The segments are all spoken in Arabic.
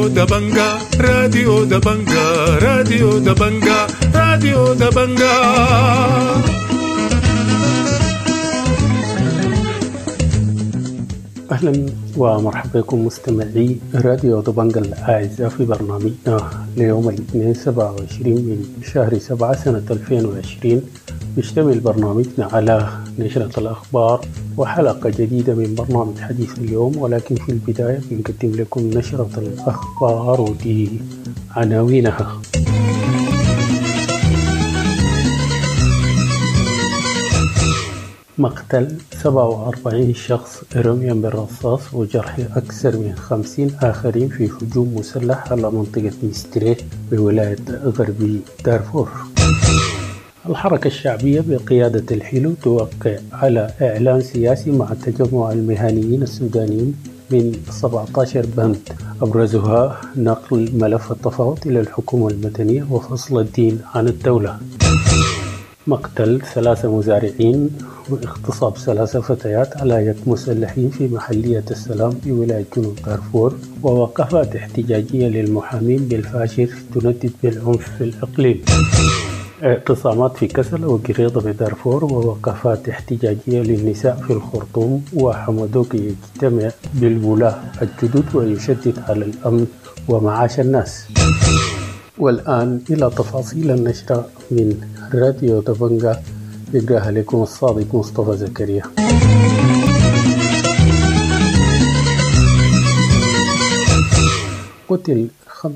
راديو دبنجا راديو دبنجا راديو دبنجا راديو دبنجا. أهلا ومرحبا بكم مستمعي راديو دبنجا الأعزاء في برنامجنا ليوم الاثنين 27 من شهر 7 سنة 2020. يشتمل برنامجنا على نشرة الأخبار وحلقة جديدة من برنامج حديث اليوم، ولكن في البداية بنقدم لكم نشرة الأخبار ودي عناوينها. مقتل 47 شخص رميا بالرصاص وجرح أكثر من 50 آخرين في هجوم مسلح على منطقة ميستري بولاية غربي دارفور. الحركة الشعبية بقيادة الحلو توقع على إعلان سياسي مع تجمع المهنيين السودانيين من 17 بند، أبرزها نقل ملف التفاوض إلى الحكومة المدنية وفصل الدين عن الدولة. مقتل 3 مزارعين واغتصاب 3 فتيات على يد مسلحين في محلية السلام في ولاية جنوب دارفور، ووقفات احتجاجية للمحامين بالفاشر تندد بالعنف في الإقليم. اعتصامات في كسل وقريضة بدارفور ووقفات احتجاجية للنساء في الخرطوم، وحمدوك يجتمع بالولاة الجدد ويشدد على الأمن ومعاش الناس. والآن إلى تفاصيل النشرة من راديو دبنجا، يقراها لكم الصادق مصطفى زكريا. قتل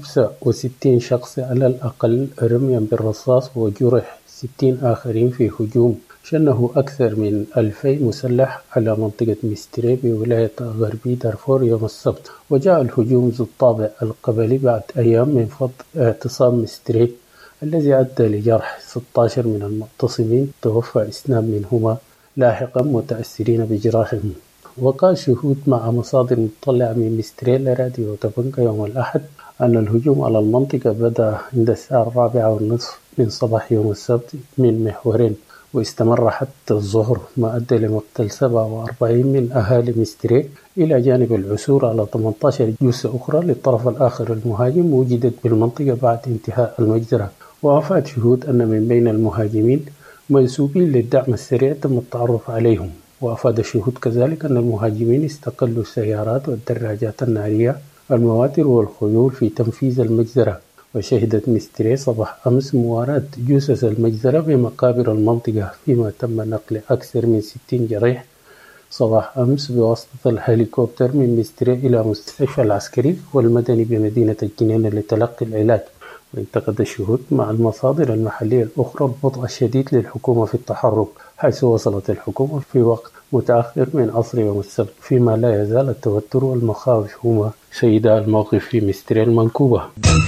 65 شخص على الأقل رميا بالرصاص وجرح 60 آخرين في هجوم شنه أكثر من 2000 مسلح على منطقة ميستري بولاية غربي دارفور يوم السبت. وجاء الهجوم ذو الطابع القبلي بعد أيام من فض اعتصام ميستري الذي أدى لجرح 16 من المعتصمين، توفى 2 منهما لاحقا متأثرين بجراحهم. وقال شهود مع مصادر مطلعة من ميستري لراديو دبنجا يوم الأحد أن الهجوم على المنطقة بدأ عند الساعة 4:30 من صباح يوم السبت من محورين، واستمر حتى الظهر، ما أدى لمقتل 47 من أهالي ميستري، إلى جانب العثور على 18 جثة أخرى للطرف الآخر المهاجم وجدت بالمنطقة بعد انتهاء المجزرة. وأفاد شهود أن من بين المهاجمين منسوبين للدعم السريع تم التعرف عليهم. وأفاد الشهود كذلك أن المهاجمين استقلوا السيارات والدراجات النارية، المواتر والخيول في تنفيذ المجزرة. وشهدت ميستري صباح أمس مواراة جثث المجزرة بمقابر المنطقة، فيما تم نقل أكثر من 60 جريح صباح أمس بواسطة الهليكوبتر من ميستري إلى مستشفى العسكري والمدني بمدينة الجنينة لتلقي العلاج. وانتقد الشهود مع المصادر المحلية الأخرى البطء الشديد للحكومة في التحرك، حيث وصلت الحكومة في وقت متأخر من عصر يوم السبت، فيما لا يزال التوتر والمخاوف هما سيدا الموقف في ميستري المنكوبة.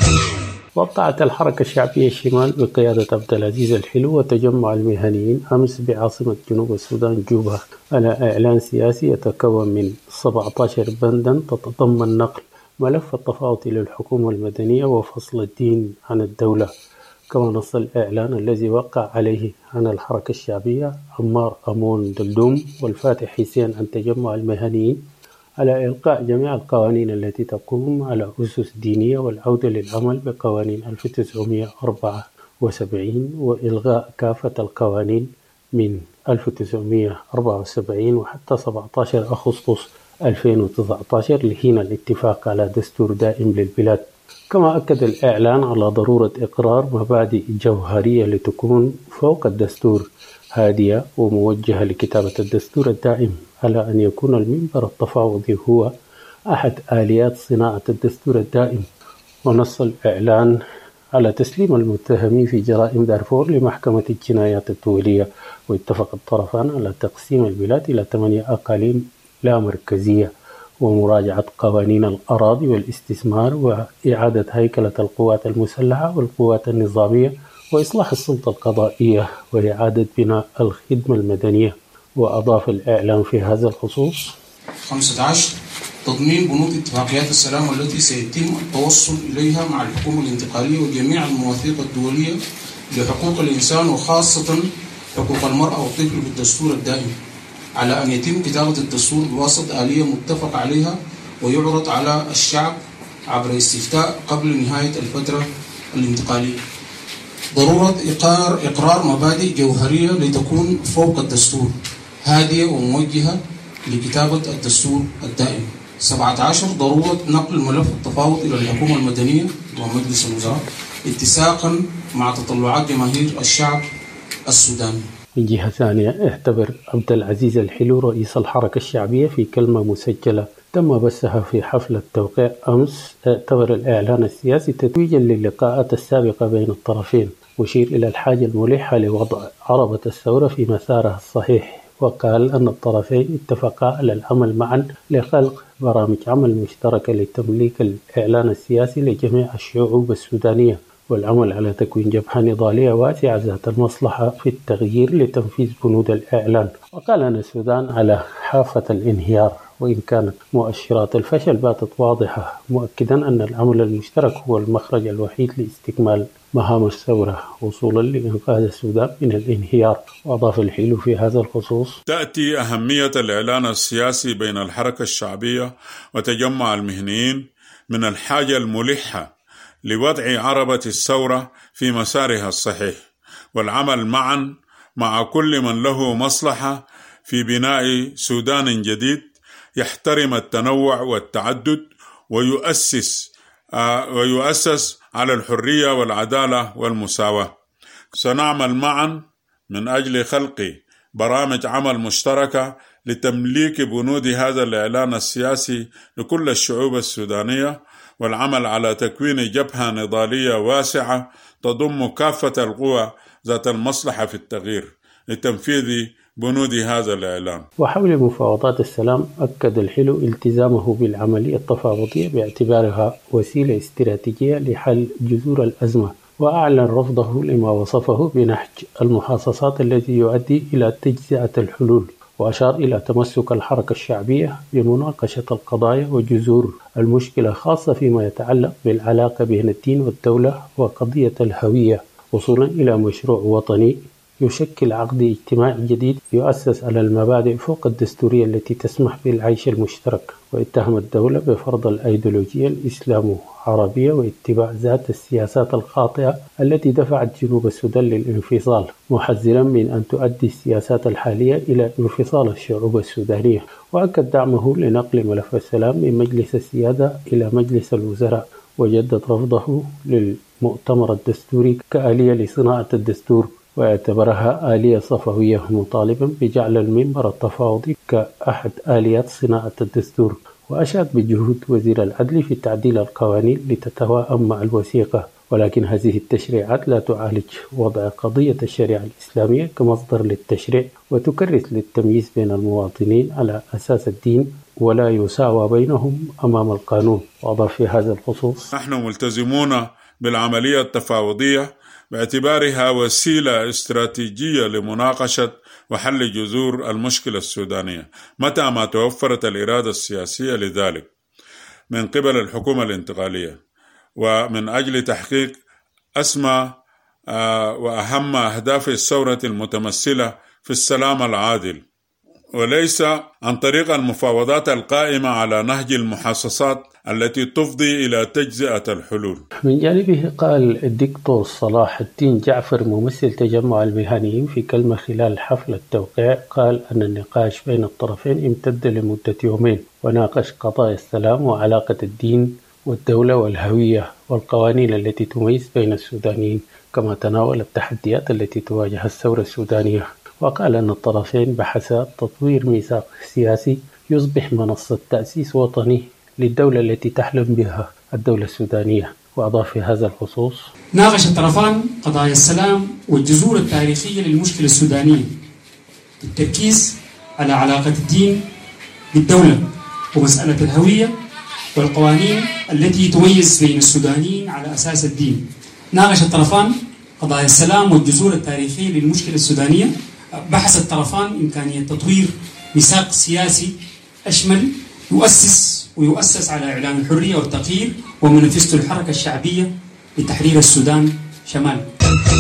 وقعت الحركة الشعبية الشمال بقيادة عبد العزيز الحلو وتجمع المهنيين أمس بعاصمة جنوب السودان جوبا على إعلان سياسي يتكون من 17 بندا تتضمن نقل ملف التفاوض إلى الحكومة المدنية وفصل الدين عن الدولة. كما نص الإعلان الذي وقع عليه عن الحركة الشعبية عمار أمون دلدوم والفاتح حسين عن تجمع المهنيين على إلقاء جميع القوانين التي تقوم على أسس دينية والعودة للعمل بقوانين 1974 وإلغاء كافة القوانين من 1974 وحتى 17 أغسطس 2019 لحين الاتفاق على دستور دائم للبلاد. كما أكد الإعلان على ضرورة إقرار مبادئ جوهرية لتكون فوق الدستور، هادية وموجهة لكتابة الدستور الدائم، على أن يكون المنبر التفاوضي هو أحد آليات صناعة الدستور الدائم. ونص الإعلان على تسليم المتهمين في جرائم دارفور لمحكمة الجنايات الدولية، واتفق الطرفان على تقسيم البلاد إلى 8 أقاليم لا مركزية، ومراجعة قوانين الأراضي والاستثمار، وإعادة هيكلة القوات المسلحة والقوات النظامية، وإصلاح السلطة القضائية، وإعادة بناء الخدمة المدنية. وأضاف الإعلام في هذا الخصوص 15 تضمين بنود اتفاقيات السلام التي سيتم التوصل إليها مع الحكومة الانتقالية وجميع المواثيق الدولية لحقوق الإنسان وخاصة حقوق المرأة والطفل بالدستور الدائم، على أن يتم كتابة الدستور بواسطة آلية متفق عليها ويعرض على الشعب عبر استفتاء قبل نهاية الفترة الانتقالية. ضرورة إقرار مبادئ جوهرية لتكون فوق الدستور، هادية وموجهة لكتابة الدستور الدائم. 17 ضرورة نقل ملف التفاوض إلى الحكومة المدنية ومجلس الوزراء اتساقا مع تطلعات جماهير الشعب السوداني. من جهة ثانية، اعتبر عبد العزيز الحلو رئيس الحركة الشعبية في كلمة مسجلة تم بثها في حفل التوقيع أمس، اعتبر الإعلان السياسي تتويجا للقاءات السابقة بين الطرفين، وشير إلى الحاجة الملحة لوضع عربة الثورة في مسارها الصحيح، وقال أن الطرفين اتفقا على العمل معا لخلق برامج عمل مشتركة لتمليك الإعلان السياسي لجميع الشعوب السودانية، والعمل على تكوين جبهة نضالية واسعة ذات المصلحة في التغيير لتنفيذ بنود الإعلان. وقال أن السودان على حافة الانهيار، وإن كانت مؤشرات الفشل باتت واضحة، مؤكدا أن العمل المشترك هو المخرج الوحيد لاستكمال مهام الثورة وصولا لإنقاذ السودان من الانهيار. وأضاف الحلو في هذا الخصوص: تأتي أهمية الإعلان السياسي بين الحركة الشعبية وتجمع المهنيين من الحاجة الملحة لوضع عربة الثورة في مسارها الصحيح، والعمل معا مع كل من له مصلحة في بناء سودان جديد يحترم التنوع والتعدد ويؤسس على الحرية والعدالة والمساواة. سنعمل معا من أجل خلق برامج عمل مشتركة لتمليك بنود هذا الإعلان السياسي لكل الشعوب السودانية، والعمل على تكوين جبهة نضالية واسعة تضم كافة القوى ذات المصلحة في التغيير لتنفيذ بنود هذا الإعلان. وحول مفاوضات السلام، أكد الحلو التزامه بالعملية التفاوضية باعتبارها وسيلة استراتيجية لحل جذور الأزمة، وأعلن رفضه لما وصفه بنهج المحاصصات الذي يؤدي إلى تجزئة الحلول، وأشار إلى تمسك الحركة الشعبية بمناقشة القضايا وجذور المشكلة، خاصة فيما يتعلق بالعلاقة بين الدين والدولة وقضية الهوية، وصولا إلى مشروع وطني يشكل عقد اجتماعي جديد يؤسس على المبادئ فوق الدستورية التي تسمح بالعيش المشترك. واتهم الدولة بفرض الأيديولوجية الإسلامو-عربية واتباع ذات السياسات الخاطئة التي دفعت جنوب السودان للانفصال، محذرا من أن تؤدي السياسات الحالية إلى انفصال الشعوب السودانية. وأكد دعمه لنقل ملف السلام من مجلس السيادة إلى مجلس الوزراء، وجدد رفضه للمؤتمر الدستوري كآلية لصناعة الدستور، واعتبرها آلية صفوية، مطالبا بجعل المنبر التفاوضي كأحد آليات صناعة الدستور. وأشاد بجهود وزير العدل في تعديل القوانين لتتوائم مع الوثيقة، ولكن هذه التشريعات لا تعالج وضع قضية الشريعة الإسلامية كمصدر للتشريع، وتكرس للتمييز بين المواطنين على أساس الدين ولا يساوى بينهم أمام القانون. وأضاف في هذا الخصوص: نحن ملتزمون بالعملية التفاوضية باعتبارها وسيلة استراتيجية لمناقشة وحل جذور المشكلة السودانية متى ما توفرت الإرادة السياسية لذلك من قبل الحكومة الانتقالية، ومن أجل تحقيق أسمى وأهم أهداف الثورة المتمثلة في السلام العادل، وليس عن طريق المفاوضات القائمة على نهج المحاصصات التي تفضي إلى تجزئة الحلول. من جانبه، قال الدكتور صلاح الدين جعفر ممثل تجمع المهنيين في كلمة خلال حفل التوقيع، قال أن النقاش بين الطرفين امتد لمدة يومين، وناقش قضايا السلام وعلاقة الدين والدولة والهوية والقوانين التي تميز بين السودانيين، كما تناول التحديات التي تواجه الثورة السودانية. وقال أن الطرفين بحثا تطوير ميثاق سياسي يصبح منصة تأسيس وطني للدولة التي تحلم بها الدولة السودانية. وأضاف في هذا الخصوص: ناقش الطرفان قضايا السلام والجذور التاريخية للمشكلة السودانية بالتركيز على علاقة الدين بالدولة ومسألة الهوية والقوانين التي تميز بين السودانيين على أساس الدين. ناقش الطرفان قضايا السلام والجذور التاريخية للمشكلة السودانية. بحث الطرفان إمكانية تطوير ميثاق سياسي أشمل يؤسس على إعلان الحرية والتغيير ومنافسة الحركة الشعبية لتحرير السودان شمال.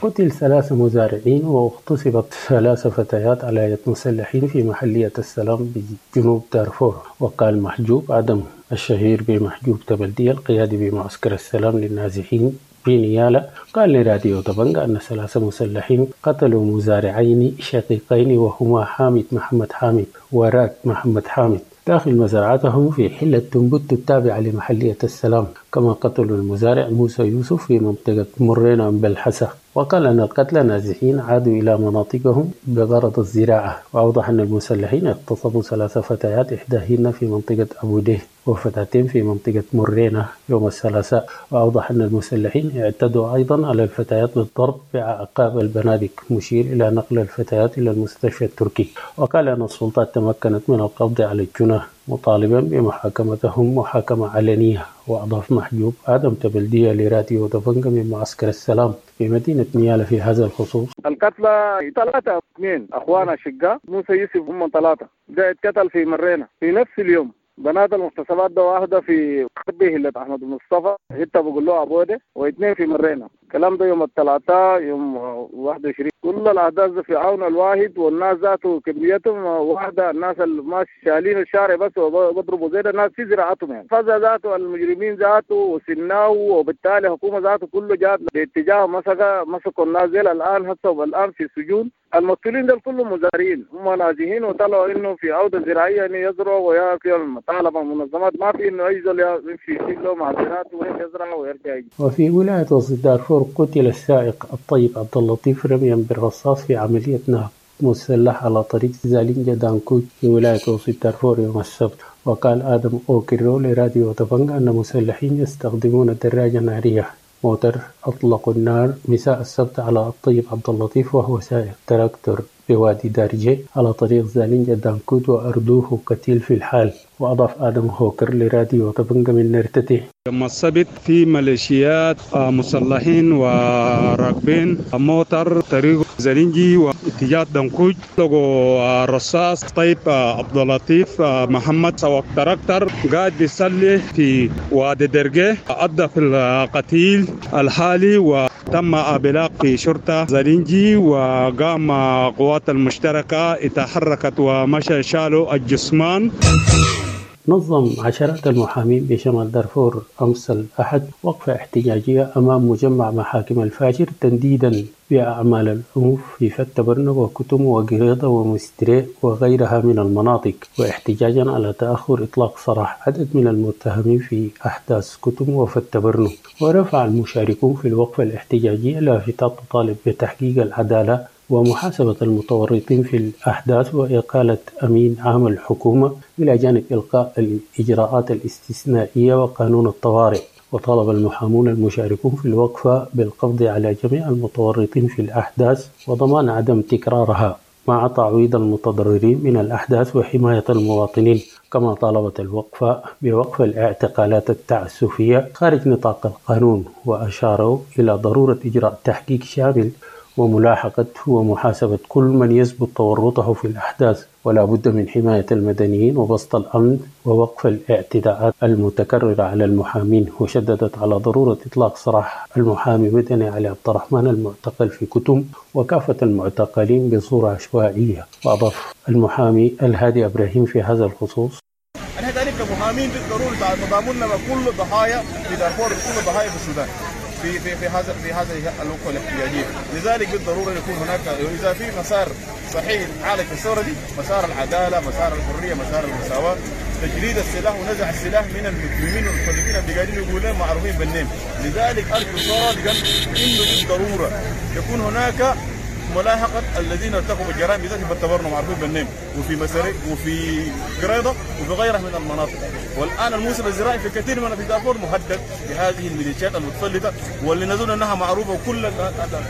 قتل 3 مزارعين واغتصبت 3 فتيات على يد مسلحين في محلية السلام بجنوب دارفور. وقال محجوب آدم الشهير بمحجوب تبلدية القيادي بمعسكر السلام للنازحين بنيالة قال لراديو دبنجا أن 3 مسلحين قتلوا مزارعين شقيقين وهما حامد محمد حامد وراد محمد حامد داخل مزرعتهم في حلة تنبت التابعة لمحلية السلام. كما قتلوا المزارع موسى يوسف في منطقة مرينا بالحسا. وقال أن القتلى نازحين عادوا إلى مناطقهم بغرض الزراعة. وأوضح أن المسلحين اغتصبوا 3 فتيات إحداهن في منطقة أبو ديه وفتاتين في منطقة مرينا يوم الثلاثاء. وأوضح أن المسلحين اعتدوا أيضا على الفتيات بالضرب بأعقاب البنادق مشير إلى نقل الفتيات إلى المستشفى التركي. وقال أن السلطات تمكنت من القبض على الجناه مطالبا بمحاكمتهم محاكمة علنية. وأضاف محجوب آدم تبلدية لراديو دبنجا من معسكر السلام في مدينة نيالة في هذا الخصوص. القتلى 3 2 أخوان أشقاء موسى يوسف هم 3 ده اتقتل في مرينا في نفس اليوم. بنات المغتصبات ده واحدة في قربه اللي أحمد مصطفى حتى بقول له أبوده و2 في مرينا. الكلام ده يوم الثلاثاء يوم 21. كل الأحداث في عون الواحد والناس ذاته كميتهم واحدة. الناس اللي شالين الشارع بس وبضربوا زي الناس في زراعتهم يعني. فزا ذاته المجرمين ذاته وسناو وبالتالي حكومة ذاته كله جات باتجاه مسكوا الناس زي الآن هسه والآن في السجون. المسؤولين دول كلهم مزارعين هم نازحين وطلعوا انه في عوده زراعيه يعني يزرعوا وياكلوا. طالما المنظمات ما في انه ينزل يمشي له معدنات ويزرع ويرجع. وفي ولايه وسط دارفور قتل السائق الطيب عبد اللطيف رميا بالرصاص في عمليه نهب مسلح على طريق زالينجا دانكوج في ولايه وسط دارفور يوم السبت. وقال آدم أوكيرو لراديو دبنجا أن مسلحين يستخدمون دراجة نارية موتر أطلقوا النار مساء السبت على الطيب عبد اللطيف وهو سائق تراكتور بوادي دارجي على طريق زالينجا دانكوت وأردوه قتيل في الحال. وأضاف آدم هوكر لراديو دبنجا من نرتته يوم السبت في ميليشيات مسلحين وراكبين موتر طريق زالينجي واتجاه دانكوج لقوا رصاص طيب عبد اللطيف محمد سواق تراكتور قاعد بيصلي في وادي درجة أدى في القتيل الحالي وتم إبلاغ في شرطة زالينجي وقام قوات المشتركة تحركت ومشى شالوا الجثمان. نظم عشرات المحامين بشمال دارفور أمس الأحد وقفة احتجاجية أمام مجمع محاكم الفاجر تنديدا بأعمال العنف في فتة برنو وكتم وقريضة ومستري وغيرها من المناطق. واحتجاجا على تأخر إطلاق سراح عدد من المتهمين في أحداث كتم وفتة برنو. ورفع المشاركون في الوقفة الاحتجاجية لافتات تطالب بتحقيق العدالة ومحاسبة المتورطين في الأحداث وإقالة أمين عام الحكومة إلى جانب إلقاء الإجراءات الاستثنائية وقانون الطوارئ. وطالب المحامون المشاركون في الوقفة بالقبض على جميع المتورطين في الأحداث وضمان عدم تكرارها مع تعويض المتضررين من الأحداث وحماية المواطنين. كما طالبت الوقفة بوقف الاعتقالات التعسفية خارج نطاق القانون. وأشاروا إلى ضرورة إجراء تحقيق شامل وملاحقة ومحاسبة كل من يثبت تورطه في الأحداث. ولا بد من حماية المدنيين وبسط الأمن ووقف الاعتداءات المتكررة على المحامين. وشددت على ضرورة إطلاق سراح المحامي مدني علي عبد الرحمن المعتقل في كتم وكافة المعتقلين بصورة عشوائية. وأضاف المحامي الهادي إبراهيم في هذا الخصوص: نحن ذلك كمحامين بالضرورة تضامننا مع كل الضحايا في دارفور وكل الضحايا في السودان في هذه الوقفة الاحتجاجية. لذلك بالضرورة يكون هناك إذا في مسار صحيح عالج الثورة دي، مسار العدالة، مسار الحرية، مسار المساواة، تجريد السلاح ونزع السلاح من المجرمين والمتطرفين اللي قاعدين يقولون معروفين بالنيم. لذلك أرجو صادقا إنه بالضرورة يكون هناك ملاحقة الذين ارتكبوا الجرائم بالذات في التبرنم معروفين بالنيم وفي مساري وفي قريضة وفي غيرها من المناطق. والآن الموسم الزراعي في كثير من في دارفور مهدد بهذه الميليشيات المتسلطة واللي نظن أنها معروفة وكل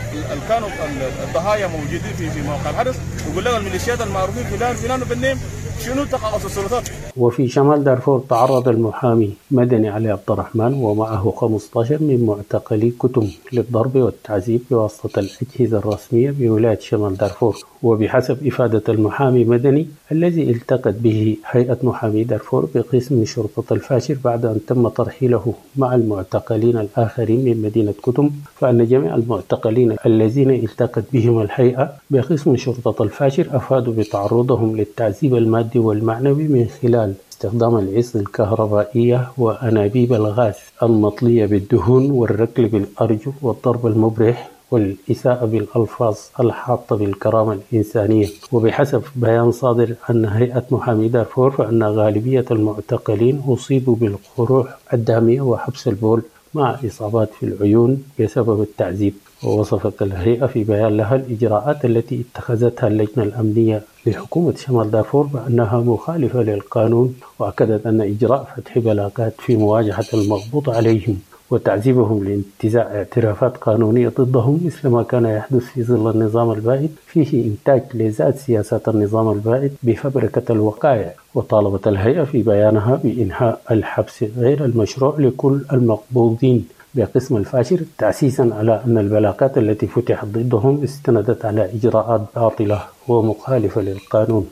كانوا الضحايا موجودين في موقع الحدث ويقول لهم الميليشيات المعروفين فلان بالنيم شنو تقاعس السلطات؟ وفي شمال دارفور تعرض المحامي مدني علي عبد الرحمن ومعه 15 من معتقلي كتم للضرب والتعذيب بواسطة الأجهزة الرسمية بولاية شمال دارفور. وبحسب إفادة المحامي مدني الذي التقت به هيئة محامي دارفور بقسم شرطة الفاشر بعد أن تم ترحيله مع المعتقلين الآخرين من مدينة كتم، فأن جميع المعتقلين الذين التقت بهم الهيئة بقسم شرطة الفاشر أفادوا بتعرضهم للتعذيب المادي والمعنوي من خلال استخدام العصي الكهربائية وأنابيب الغاز المطلية بالدهون والركل بالأرجل والضرب المبرح والإساءة بالألفاظ الحاطة بالكرامة الإنسانية. وبحسب بيان صادر عن هيئة محامي دارفور فإن غالبية المعتقلين أصيبوا بالقروح الدامية وحبس البول مع إصابات في العيون بسبب التعذيب. ووصفت الهيئة في بيان لها الإجراءات التي اتخذتها اللجنة الأمنية لحكومة شمال دارفور بأنها مخالفة للقانون، وأكدت أن إجراء فتح بلاغات في مواجهة المغبوط عليهم وتعذيبهم لانتزاع اعترافات قانونية ضدهم مثل ما كان يحدث في ظل النظام البائد فيه إنتاج لذات سياسات النظام البائد بفبركة الوقائع. وطالبت الهيئة في بيانها بإنهاء الحبس غير المشروع لكل المقبوضين بقسم الفاشر، تأسيسا على أن البلاغات التي فتحت ضدهم استندت على إجراءات باطلة ومخالفة للقانون.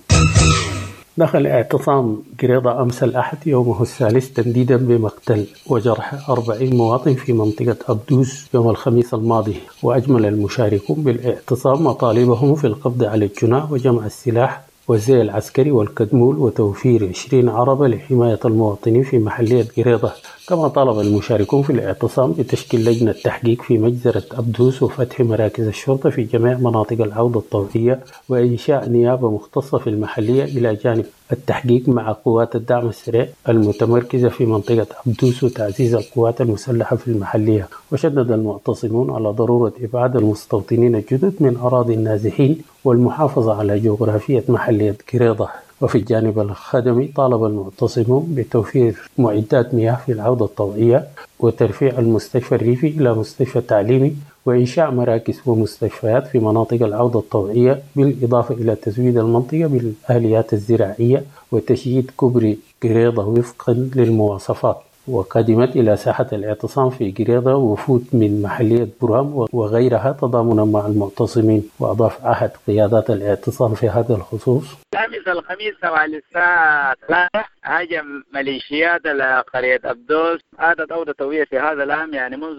دخل اعتصام قريضة أمس الأحد يومه الثالث تنديدا بمقتل وجرح 40 مواطن في منطقة أبدوس يوم الخميس الماضي. وأجمل المشاركون بالاعتصام مطالبهم في القبض على الجناة وجمع السلاح والزي العسكري والكدمول وتوفير 20 عربة لحماية المواطنين في محلية قريضة. كما طالب المشاركون في الاعتصام بتشكيل لجنة تحقيق في مجزرة أبدوس وفتح مراكز الشرطة في جميع مناطق العودة الطوعية وإنشاء نيابة مختصة في المحلية إلى جانب التحقيق مع قوات الدعم السريع المتمركزة في منطقة أبدوس وتعزيز القوات المسلحة في المحلية. وشدد المعتصمون على ضرورة إبعاد المستوطنين الجدد من أراضي النازحين والمحافظة على جغرافية محلية قريضة. وفي الجانب الخدمي طالب المعتصمون بتوفير معدات مياه في العودة الطوعية وترفيع المستشفى الريفي إلى مستشفى تعليمي وإنشاء مراكز ومستشفيات في مناطق العودة الطوعية، بالإضافة إلى تزويد المنطقة بالآليات الزراعية وتشييد كوبري قريضة وفقا للمواصفات. وقدمت إلى ساحة الاعتصام في قريضة وفود من محلية برام وغيرها تضامنا مع المعتصمين. وأضاف أحد قيادات الاعتصام في هذا الخصوص: الخميس حوالي الساعة 3 هاجم ميليشيات قرية أبدوس. أتت عودة طويلة في هذا العام، يعني منذ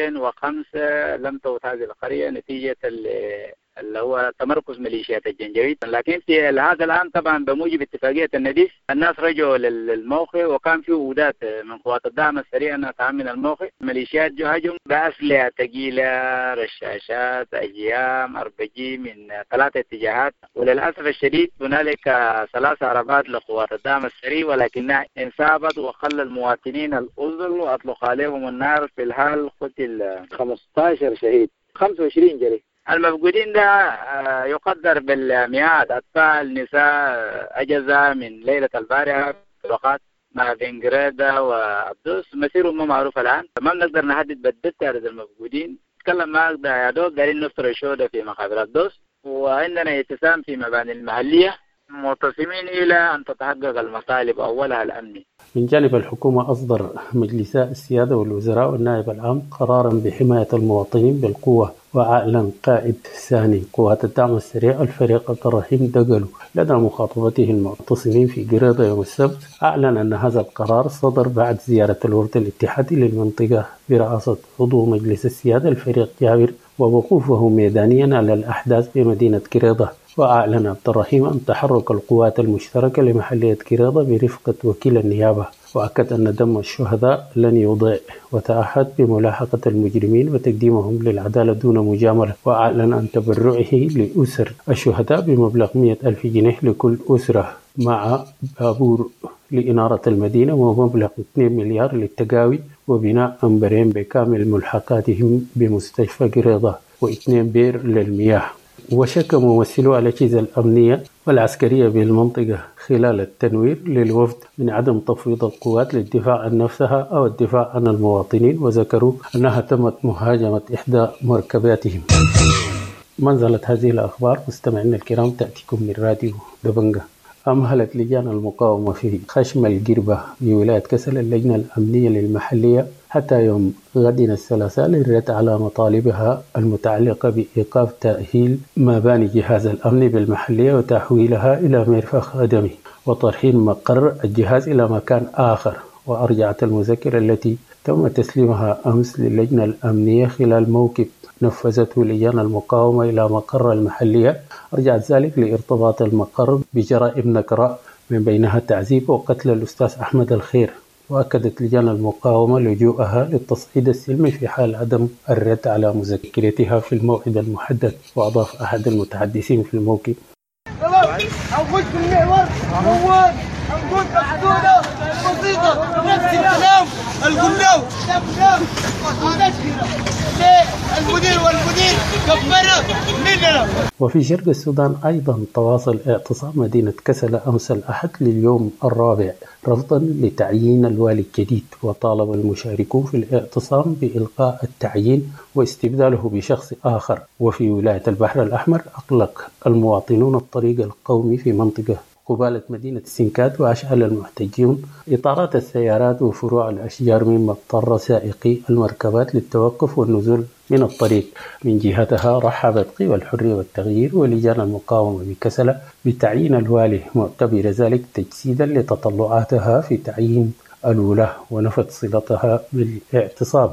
2005 لم تعد هذه القرية نتيجة اللي هو تمركز ميليشيات الجنجويد. لكن في هذا العام طبعا بموجب اتفاقية النديس الناس رجعوا للموقع، وكان في وجودات من قوات الدعم السريع انها تأمن الموقع. ميليشيات جو هجم بأسلحة ثقيلة، رشاشات، أجيام، أربجي من 3 اتجاهات. وللأسف الشديد هنالك 3 عربات لقوات الدعم السريع ولكنها انسابت وخلى المواطنين الأذل وأطلق عليهم النار. في الحال قتل 15 شهيد، 25 جريح. المفقودين ده يقدر بالمئات، أطفال، نساء، أجهزة من ليلة البارحة في الوقت مع بين قريضة وأبدوس. مسيرهم ما معروف الآن، ما بنقدر نحدد بالضبط عدد المفقودين. نتكلم معك ده يا دوب دارين نفطر الشهداء في مقابر أبدوس، وعندنا اتسام في مباني المحلية متصمين إلى أن تتحقق المطالب أولها الأمني. من جانب الحكومة أصدر مجلساء السيادة والوزراء والنائب العام قرارا بحماية المواطنين بالقوة. وأعلن قائد ثاني قوات الدعم السريع الفريق عبد الرحيم دقلو لدى مخاطبته المعتصمين في قريضة يوم السبت، أعلن أن هذا القرار صدر بعد زيارة الورد الاتحادي للمنطقة برئاسة عضو مجلس السيادة الفريق جابر ووقوفه ميدانيا على الأحداث بمدينة قريضة. وأعلن عبد الرحيم أن تحرك القوات المشتركة لمحلية قريضة برفقة وكيل النيابة، وأكد أن دم الشهداء لن يضيع، وتعهد بملاحقة المجرمين وتقديمهم للعدالة دون مجاملة. وأعلن عن تبرعه لأسر الشهداء بمبلغ 100,000 جنيه لكل أسرة، مع بابور لإنارة المدينة ومبلغ 2 مليار للتقاوي وبناء أنبرين بكامل ملحقاتهم بمستشفى قريضة و2 بير للمياه. وشك ممثلو الأجهزة الأمنية والعسكرية بالمنطقة خلال التنوير للوفد من عدم تفويض القوات للدفاع عن نفسها أو الدفاع عن المواطنين، وذكروا أنها تمت مهاجمة إحدى مركباتهم. منزلت هذه الأخبار مستمعينا الكرام تأتيكم من راديو دبنجة أمهلت لجان المقاومة في خشم القربة بولاية كسل اللجنة الأمنية للمحلية حتى يوم غد الثلاثاء للرد على مطالبها المتعلقة بإيقاف تأهيل مباني جهاز الأمن بالمحلية وتحويلها إلى مرفأ خدمي وترحيل مقر الجهاز إلى مكان آخر. وأرجعت المذكرة التي تم تسليمها أمس للجنة الأمنية خلال موكب نفذته لجان المقاومة إلى مقر المحلية، أرجعت ذلك لارتباط المقر بجرائم نكراء من بينها التعذيب وقتل الأستاذ أحمد الخير. وأكدت لجان المقاومة لجوءها للتصعيد السلمي في حال عدم الرد على مذكرتها في الموعد المحدد. وأضاف أحد المتحدثين في الموكب: هنخش في المحور نوار هنقول حدودة بسيطة نفس الكلام القلنا المدير والمدير كبرنا مننا. وفي شرق السودان أيضا تواصل اعتصام مدينة كسل أمس الأحد لليوم الرابع رفضا لتعيين الوالي الجديد. وطالب المشاركون في الاعتصام بإلغاء التعيين واستبداله بشخص آخر. وفي ولاية البحر الأحمر أغلق المواطنون الطريق القومي في منطقة قبالة مدينة سنكات وأشعل المحتجون إطارات السيارات وفروع الأشجار، مما اضطر سائقي المركبات للتوقف والنزول من الطريق. من جهتها رحبت قوى الحرية والتغيير ولجان المقاومة بكسل بتعيين الوالي، معتبر ذلك تجسيدا لتطلعاتها في تعيين الولاة ونفت صلتها بالاعتصام.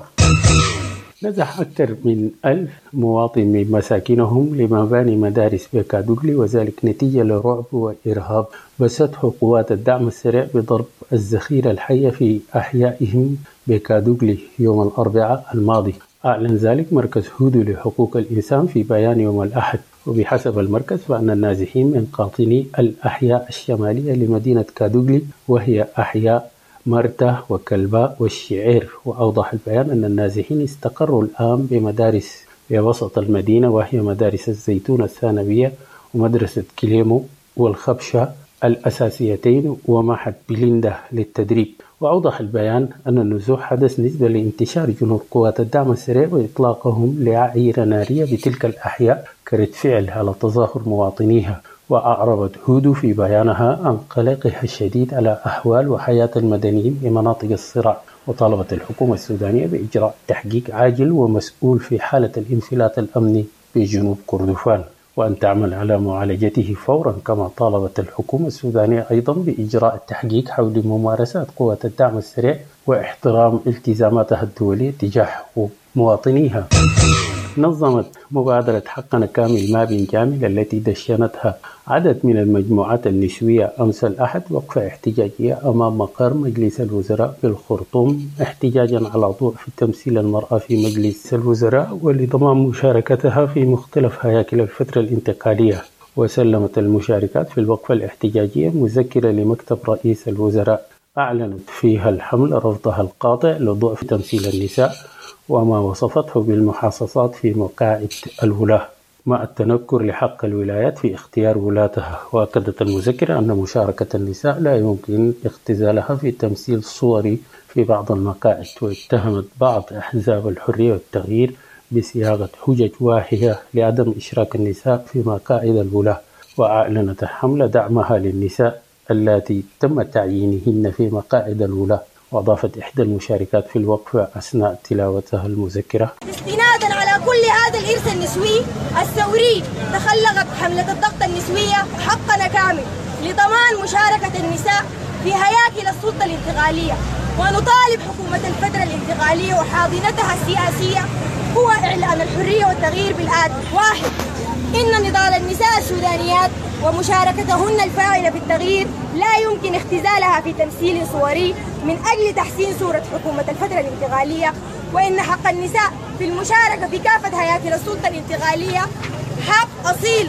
نزح أكثر من 1000 مواطن من مساكنهم لمباني مدارس بيكادوغلي، وذلك نتيجة لرعب وإرهاب بسته قوات الدعم السريع بضرب الذخيرة الحية في أحيائهم بيكادوغلي يوم الأربعاء الماضي. أعلن ذلك مركز هودو لحقوق الإنسان في بيان يوم الأحد. وبحسب المركز فإن النازحين من قاطني الأحياء الشمالية لمدينة كادوغلي وهي أحياء مرتا وكلباء والشعير. وأوضح البيان أن النازحين استقروا الآن بمدارس في وسط المدينة وهي مدارس الزيتون الثانوية ومدرسة كليمو والخبشة الأساسيتين ومعهد بليندا للتدريب. وأوضح البيان أن النزوح حدث نسبة لانتشار جنود قوات الدعم السريع وإطلاقهم لعيرة نارية بتلك الأحياء كرد فعل على تظاهر مواطنيها. وأعربت هودو في بيانها عن قلقها الشديد على أحوال وحياة المدنيين بمناطق الصراع. وطالبت الحكومة السودانية بإجراء تحقيق عاجل ومسؤول في حالة الانفلات الأمني بجنوب كردفان وأن تعمل على معالجته فورا. كما طالبت الحكومة السودانية أيضا بإجراء التحقيق حول ممارسات قوات الدعم السريع واحترام التزاماتها الدولية تجاه مواطنيها. نظمت مبادرة حقنا كامل ما بين كامل التي دشنتها عدد من المجموعات النسوية أمس الأحد وقفة احتجاجية أمام مقر مجلس الوزراء بالخرطوم احتجاجا على ضعف تمثيل المرأة في مجلس الوزراء ولضمان مشاركتها في مختلف هياكل الفترة الانتقالية. وسلمت المشاركات في الوقفة الاحتجاجية مذكرة لمكتب رئيس الوزراء أعلنت فيها الحمل رفضها القاطع لضعف تمثيل النساء وما وصفته بالمحاصصات في مقاعد الولاة مع التنكر لحق الولايات في اختيار ولاتها. وأكدت المذكرة أن مشاركة النساء لا يمكن اختزالها في تمثيل صوري في بعض المقاعد. واتهمت بعض أحزاب الحرية والتغيير بصياغة حجج واهية لعدم إشراك النساء في مقاعد الولاة. وأعلنت الحملة دعمها للنساء التي تم تعيينهن في مقاعد الولاة. وأضافت إحدى المشاركات في الوقفة أثناء تلاوتها المذكرة: استنادا على كل هذا الإرث النسوي الثوري تخلقت حملة الضغط النسوية حقنا كامل لضمان مشاركة النساء في هياكل السلطة الانتقالية. ونطالب حكومة الفترة الانتقالية وحاضنتها السياسية هو إعلان الحرية والتغيير بالآتي: 1. إن نضال النساء السودانيات ومشاركتهن الفاعلة في التغيير لا يمكن اختزالها في تمثيل صوري من أجل تحسين صورة حكومة الفترة الانتقالية، وإن حق النساء في المشاركة في كافة هياكل السلطة الانتقالية حق أصيل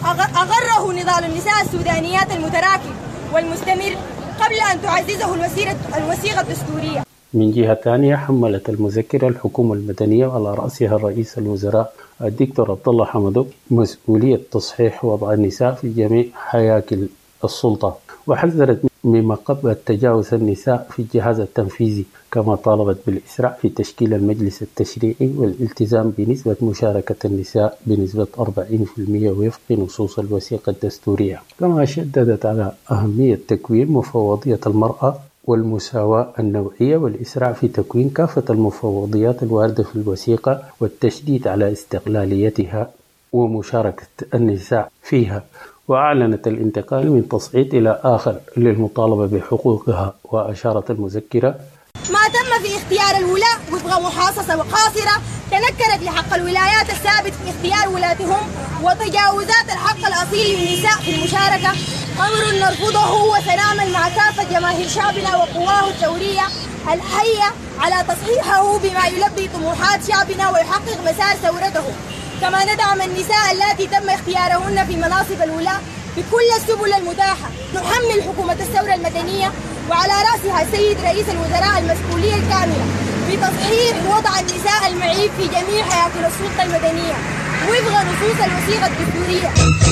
أغره نضال النساء السودانيات المتراكم والمستمر قبل أن تعززه الوثيقة الدستورية. من جهة ثانية حملت المذكرة الحكومة المدنية على رأسها رئيس الوزراء الدكتور عبد الله حمدوك مسؤولية تصحيح وضع النساء في جميع هياكل السلطة، وحذرت من مقبة تجاوز النساء في الجهاز التنفيذي، كما طالبت بالإسراع في تشكيل المجلس التشريعي والالتزام بنسبة مشاركة النساء بنسبة 40% وفق نصوص الوثيقة الدستورية. كما شددت على أهمية تكوين مفوضية المرأة والمساواة النوعية والإسراع في تكوين كافة المفوضيات الواردة في الوثيقة والتشديد على استقلاليتها ومشاركة النساء فيها. وأعلنت الانتقال من تصعيد إلى آخر للمطالبة بحقوقها. وأشارت المذكرة: ما تم في اختيار الولاة وفق محاصصة قاصرة تنكرت لحق الولايات الثابت في اختيار ولاتهم وتجاوزات الحق الأصيل للنساء في المشاركة، أمر نرفضه وسنعمل مع كافة جماهير شعبنا وقواه الثورية الحية على تصحيحه بما يلبي طموحات شعبنا ويحقق مسار ثورته. كما ندعم النساء التي تم اختيارهن في مناصب الولاة بكل السبل المتاحة. نحمل حكومة الثورة المدنية وعلى رأسها السيد رئيس الوزراء المسؤولية الكاملة بتصحيح وضع النساء المعيب في جميع هياكل السلطة المدنية وفق نصوص الوثيقة الدستورية.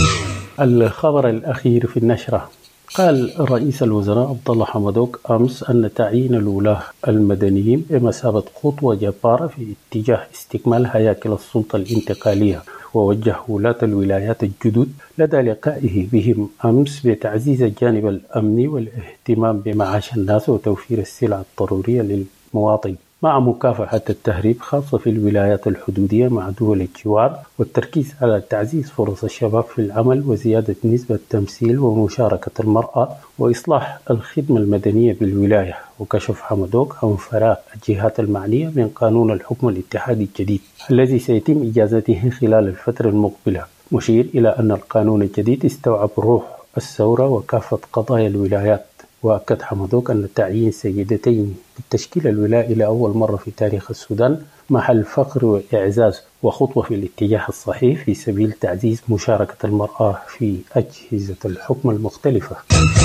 الخبر الأخير في النشرة: قال رئيس الوزراء عبد الله حمدوك أمس أن تعيين الولاة المدنيين بمثابة خطوة جبارة في اتجاه استكمال هياكل السلطة الانتقالية، ووجه ولاة الولايات الجدد لدى لقائه بهم أمس بتعزيز الجانب الأمني والاهتمام بمعاش الناس وتوفير السلع الضرورية للمواطن، مع مكافحة التهريب خاصة في الولايات الحدودية مع دول الجوار، والتركيز على تعزيز فرص الشباب في العمل وزيادة نسبة تمثيل ومشاركة المرأة وإصلاح الخدمة المدنية بالولاية. وكشف حمدوك عن فراغ الجهات المعنية من قانون الحكم الاتحادي الجديد الذي سيتم إجازته خلال الفترة المقبلة، مشير إلى أن القانون الجديد استوعب روح الثورة وكافة قضايا الولايات. وأكد حمدوك أن تعيين سيدتين لتشكيل الولاية لأول مرة في تاريخ السودان محل فخر وإعزاز وخطوة في الاتجاه الصحيح في سبيل تعزيز مشاركة المرأة في أجهزة الحكم المختلفة.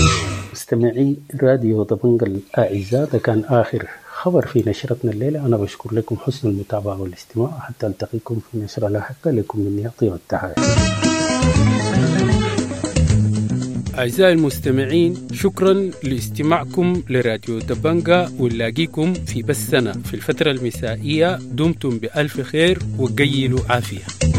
مستمعي راديو دبنجة الأعزاء، ده كان آخر خبر في نشرتنا الليلة. أنا بشكر لكم حسن المتابعة والاستماع، حتى ألتقيكم في نشرة لاحقة. لكم مني طيب التحية. أعزائي المستمعين، شكرا لاستماعكم لراديو دبنجة، ونلاقيكم في بثنا في الفترة المسائية. دمتم بألف خير وقيلوا عافية.